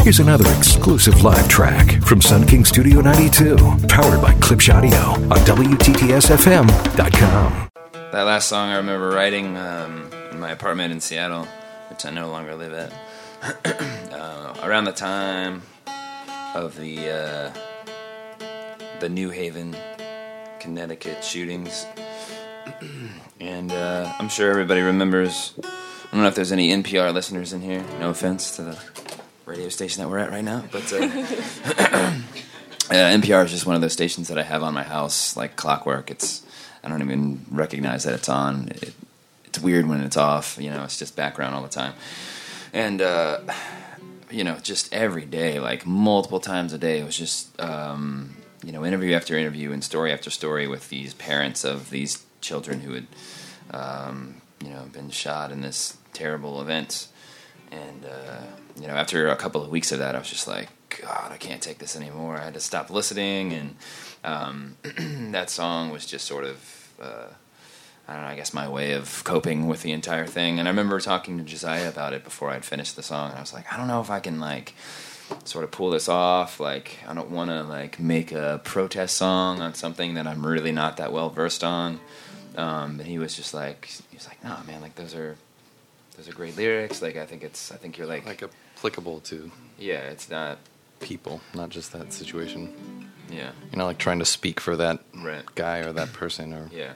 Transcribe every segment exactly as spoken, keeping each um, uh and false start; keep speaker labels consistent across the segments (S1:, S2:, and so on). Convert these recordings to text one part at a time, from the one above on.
S1: Here's another exclusive live track from Sun King Studio ninety-two, powered by Klipsch Audio on W T T S F M dot com.
S2: That last song I remember writing um, in my apartment in Seattle, which I no longer live at, uh, around the time of the uh, the New Haven, Connecticut shootings. And uh, I'm sure everybody remembers. I don't know if there's any N P R listeners in here. No offense to the radio station that we're at right now, but uh, uh, N P R is just one of those stations that I have on my house like clockwork. It's I don't even recognize that it's on. It, it's weird when it's off. You know, it's just background all the time. And uh, you know, just every day, like multiple times a day, it was just um, you know, interview after interview and story after story with these parents of these children who had um, you know been shot in this terrible event. And uh, you know, after a couple of weeks of that, I was just like, God, I can't take this anymore. I had to stop listening, and um, that song was just sort of, uh, I don't know, I guess my way of coping with the entire thing. And I remember talking to Josiah about it before I'd finished the song, and I was like, I don't know if I can, like, sort of pull this off. Like, I don't want to, like, make a protest song on something that I'm really not that well versed on. Um, but he was just like, he was like, no, man, like, those are... Those are great lyrics. Like I think it's. I think you're like
S3: like applicable to.
S2: Yeah, it's not
S3: people, not just that situation.
S2: Yeah,
S3: you're not like trying to speak for that
S2: right.
S3: guy or that person or.
S2: Yeah.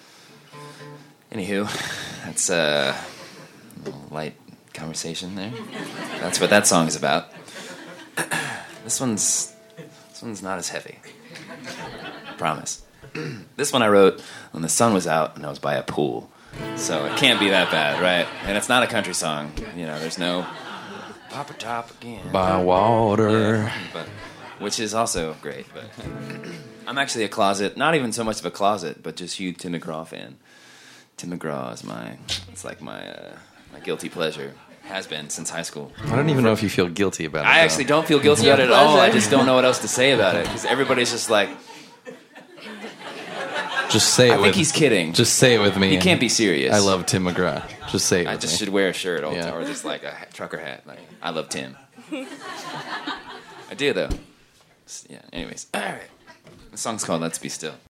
S2: Anywho, that's a light conversation there. That's what that song is about. This one's. This one's not as heavy. Promise. This one I wrote when the sun was out and I was by a pool. So it can't be that bad, right? And it's not a country song. You know, there's no Papa Top again.
S3: By water.
S2: Yeah, but, which is also great. But I'm actually a closet, not even so much of a closet, but just huge Tim McGraw fan. Tim McGraw is my, it's like my uh, my guilty pleasure. Has been since high school.
S3: I don't even know if you feel guilty about it.
S2: I actually don't feel guilty about it at all. I just don't know what else to say about it. Because everybody's just like...
S3: Just say it
S2: I
S3: with
S2: think he's kidding.
S3: Just say it with me.
S2: He can't be serious.
S3: I love Tim McGraw. Just say it
S2: I
S3: with
S2: just
S3: me.
S2: should wear a shirt all the
S3: Yeah.
S2: time, or just like a trucker hat. Like, I love Tim. I do, though. Yeah, anyways. All right. The song's called Let's Be Still.